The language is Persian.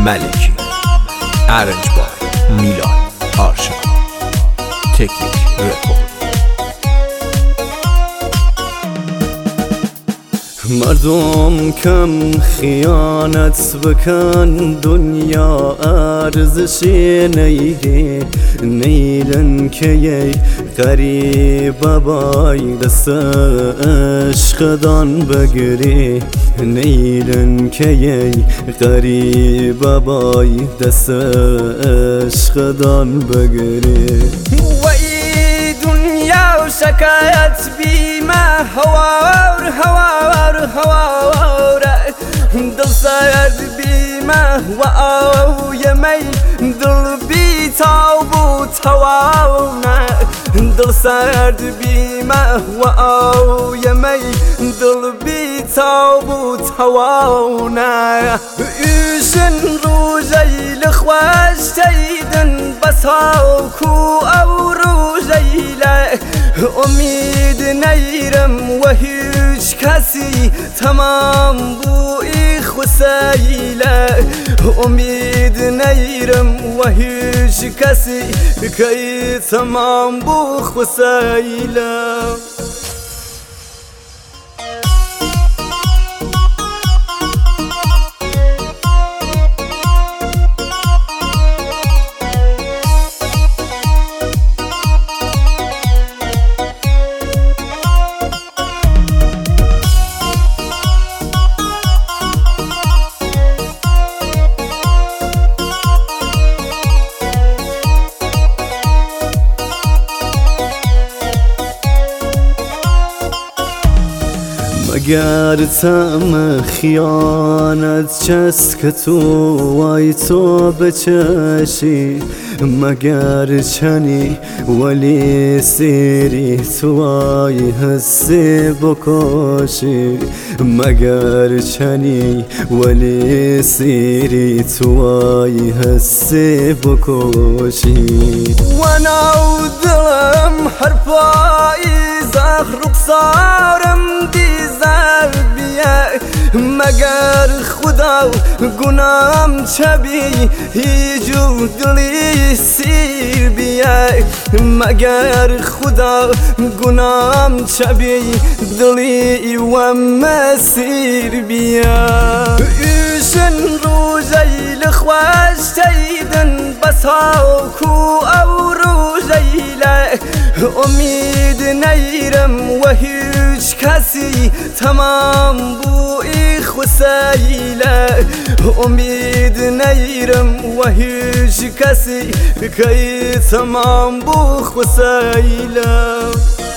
ملکی، ارنج بای میلاد آرشا، تکنیک رکورد. مردم کم خیانت بکن، دنیا ارزشی نیره، نیرن که یک غریب بای دست عشقدان بگیری، نیرن که یک غریب بای دست عشقدان بگیری. و ای دنیا شکایت بیمه هوار هوار هوار، دل سرد بیمه و آوی می دل بی تاب و توانه، دل سرد بیمه و آوی می دل بی تاب و توانه. ایشن روزیل خوش تیدن بسا کو او روزیله، امید نیرم و هیچ کسی تمام بوی خسیله، امید نیرم و هیچ کسی که تمام بو خسیله. مگر تم خیانت چست که تو وای تو بچشی، مگر چنی ولی سیری تو وای حسی بکشی، مگر چنی ولی سیری تو وای حسی بکشی. و ناو دلم هر پاییزه رخسارم مگر خدا گنام چبی هیجو دلی سیر بیای، مگر خدا گنام چبی دلی و مسیر بیای. ایشن روزیل خوش تیدن بسا کو او روزیله، امید نیرم و هیچ کسی تمام بوی خسیله، امید نیرم و هیچ کسی که تمام بو خسیله.